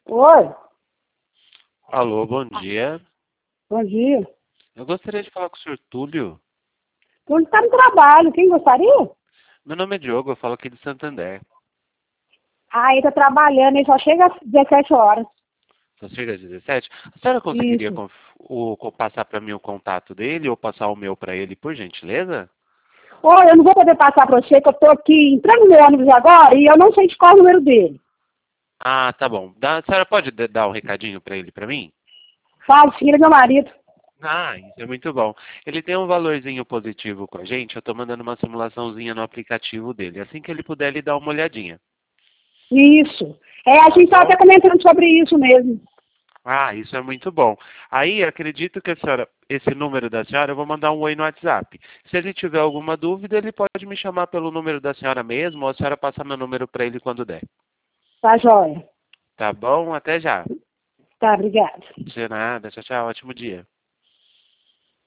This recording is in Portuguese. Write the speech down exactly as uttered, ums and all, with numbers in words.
Oi, Alô, bom dia. bom dia. Eu gostaria de falar com o senhor Túlio. Ele está no trabalho, quem gostaria? Meu nome é Diogo, eu falo aqui de Santander. Ah, ele está trabalhando, ele só chega às dezessete horas. Só chega às dezessete. A senhora conseguiria Isso. conf- o- co- passar para mim o contato dele ou passar o meu para ele, por gentileza? Oi, eu não vou poder passar para você, que eu estou aqui entrando no ônibus agora e eu não sei de qual é o número dele. Ah, tá bom. Dá- a senhora pode d- dar um recadinho para ele para mim? Fala, filha do meu marido. Ah, isso é muito bom. Ele tem um valorzinho positivo com a gente. Eu tô mandando uma simulaçãozinha no aplicativo dele. Assim que ele puder, ele dá uma olhadinha. Isso. É, a Tá gente estava até bom? comentando sobre isso mesmo. Ah, isso é muito bom. Aí, acredito que a senhora, esse número da senhora, eu vou mandar um oi no WhatsApp. Se ele tiver alguma dúvida, ele pode me chamar pelo número da senhora mesmo, ou a senhora passa meu número para ele quando der. Tá, joia. Tá bom? Até já. Tá, obrigada. De nada. Tchau, tchau. Ótimo dia.